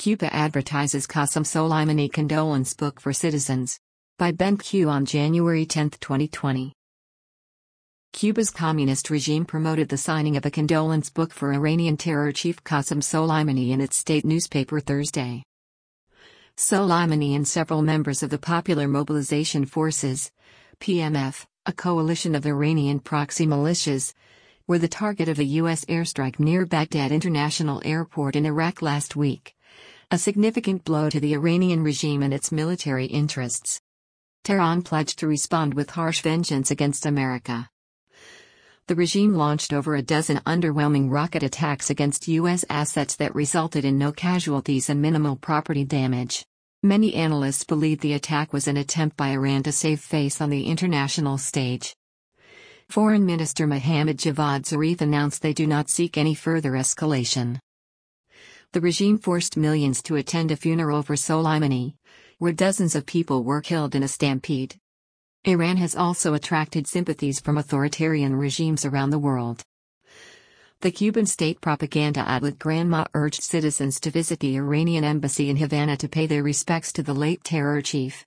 Cuba advertises Qasem Soleimani condolence book for citizens. By Ben Q on January 10, 2020. Cuba's communist regime promoted the signing of a condolence book for Iranian terror chief Qasem Soleimani in its state newspaper Thursday. Soleimani and several members of the Popular Mobilization Forces, PMF, a coalition of Iranian proxy militias, were the target of a U.S. airstrike near Baghdad International Airport in Iraq last week. A significant blow to the Iranian regime and its military interests. Tehran pledged to respond with harsh vengeance against America. The regime launched over a dozen underwhelming rocket attacks against U.S. assets that resulted in no casualties and minimal property damage. Many analysts believe the attack was an attempt by Iran to save face on the international stage. Foreign Minister Mohammad Javad Zarif announced they do not seek any further escalation. The regime forced millions to attend a funeral for Soleimani, where dozens of people were killed in a stampede. Iran has also attracted sympathies from authoritarian regimes around the world. The Cuban state propaganda outlet Granma urged citizens to visit the Iranian embassy in Havana to pay their respects to the late terror chief.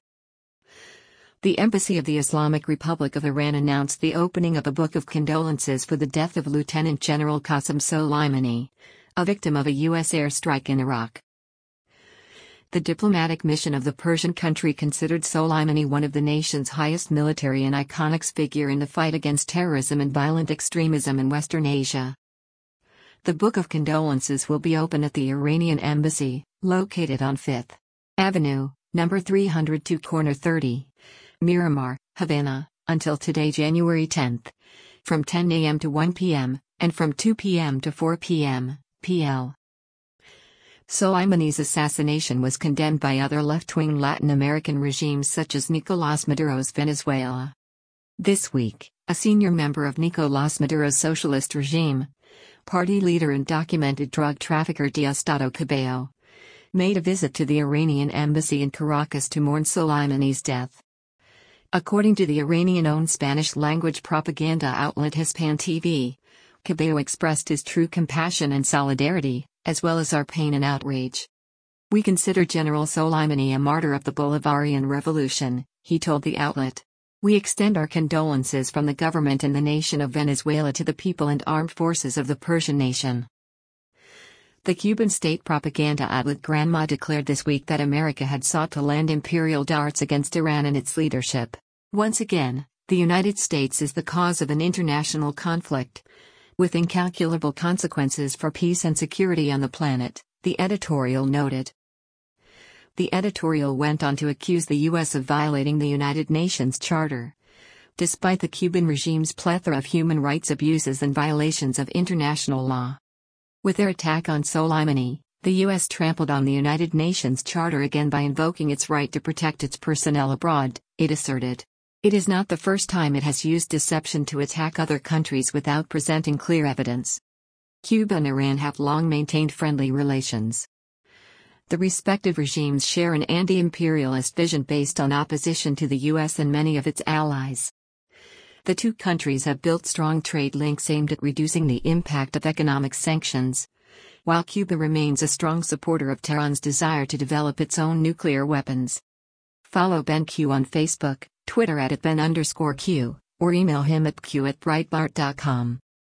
The Embassy of the Islamic Republic of Iran announced the opening of a book of condolences for the death of Lieutenant General Qasem Soleimani, a victim of a U.S. airstrike in Iraq. The diplomatic mission of the Persian country considered Soleimani one of the nation's highest military and iconic figure in the fight against terrorism and violent extremism in Western Asia. The Book of Condolences will be open at the Iranian Embassy, located on 5th Avenue, number 302 Corner 30, Miramar, Havana, until today January 10th, from 10 a.m. to 1 p.m., and from 2 p.m. to 4 p.m. PL. Soleimani's assassination was condemned by other left-wing Latin American regimes such as Nicolás Maduro's Venezuela. This week, a senior member of Nicolás Maduro's socialist regime, party leader and documented drug trafficker Diosdado Cabello, made a visit to the Iranian embassy in Caracas to mourn Soleimani's death. According to the Iranian-owned Spanish-language propaganda outlet Hispan TV, Cabello expressed his true compassion and solidarity, as well as our pain and outrage. We consider General Soleimani a martyr of the Bolivarian Revolution, he told the outlet. We extend our condolences from the government and the nation of Venezuela to the people and armed forces of the Persian nation. The Cuban state propaganda outlet Granma declared this week that America had sought to land imperial darts against Iran and its leadership. Once again, the United States is the cause of an international conflict, with incalculable consequences for peace and security on the planet, the editorial noted. The editorial went on to accuse the U.S. of violating the United Nations Charter. Despite the Cuban regime's plethora of human rights abuses and violations of international law. With their attack on Soleimani, the U.S. trampled on the United Nations Charter again by invoking its right to protect its personnel abroad, it asserted. It is not the first time it has used deception to attack other countries without presenting clear evidence. Cuba and Iran have long maintained friendly relations. The respective regimes share an anti-imperialist vision based on opposition to the U.S. and many of its allies. The two countries have built strong trade links aimed at reducing the impact of economic sanctions, while Cuba remains a strong supporter of Tehran's desire to develop its own nuclear weapons. Follow Ben Q on Facebook, Twitter @Ben_Q, or email him at q@breitbart.com.